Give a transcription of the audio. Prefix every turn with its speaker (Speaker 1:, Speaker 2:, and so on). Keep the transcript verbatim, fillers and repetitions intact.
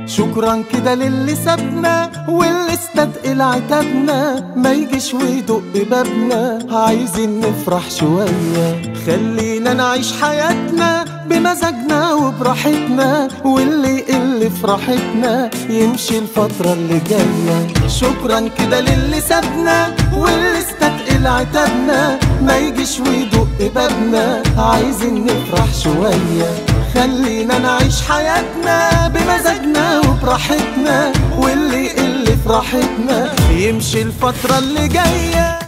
Speaker 1: شكرا كده للي سابنا واللي استثقل عتابنا، ما يجيش ويدق بابنا، عايزين نفرح شوية. خلينا نعيش حياتنا بمزاجنا وبراحتنا، واللي يقل فرحتنا يمشي الفترة اللي جاية. شكرا كده للي سابنا واللي استثقل عتابنا، ما يجيش ويدق بابنا، عايزين نفرح شوية. خلينا نعيش حياتنا بمزاجنا وبراحتنا، واللي يقل فرحتنا يمشي الفترة اللي جاية.